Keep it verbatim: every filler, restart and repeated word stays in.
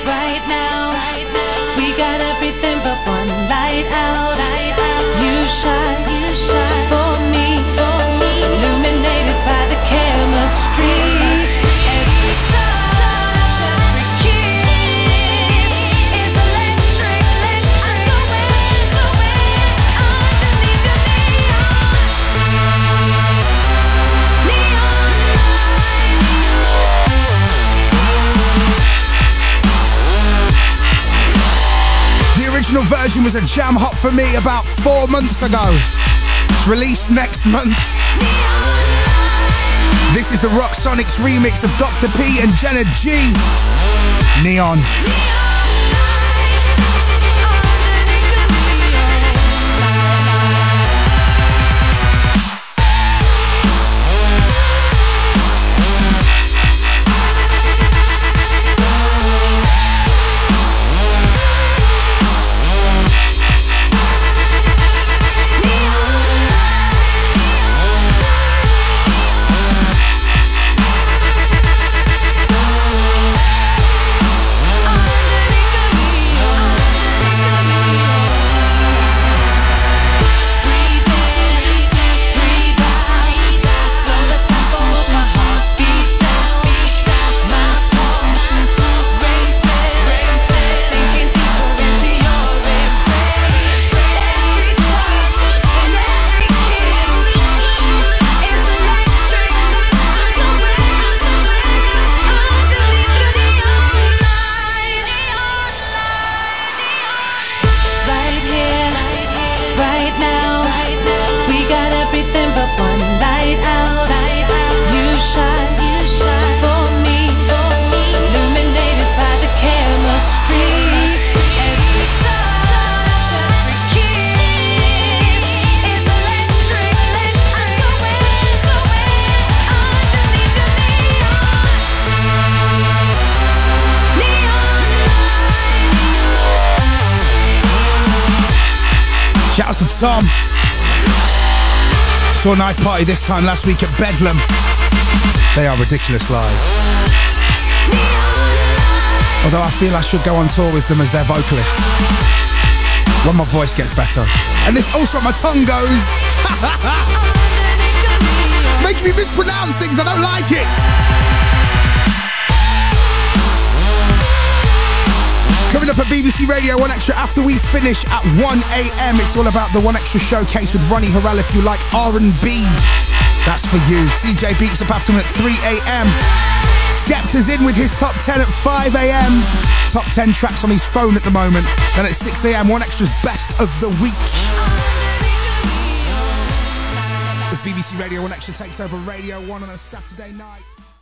right now. We got everything but one light out. You shine, you shine for me, for me. Illuminated by the chemistry. Every touch, every kiss is electric, electric. I'm going, going underneath the neon, neon light. The original version was a jam hot for me about four months ago. It's released next month. This is the Rocksonics remix of Doctor P and Jenna G. Neon. Shouts to Tom. Saw Knife Party this time last week at Bedlam. They are ridiculous live. Although I feel I should go on tour with them as their vocalist when my voice gets better. And this also my tongue goes. It's making me mispronounce things. I don't like it. Coming up at B B C Radio one Extra after we finish at one a.m. It's all about the one Extra showcase with Ronnie Harrell. If you like R and B, that's for you. C J beats up after him at three a.m. Skepta's in with his top ten at five a.m. Top ten tracks on his phone at the moment. Then at six a.m. one Extra's best of the week. As B B C Radio one Extra takes over Radio one on a Saturday night.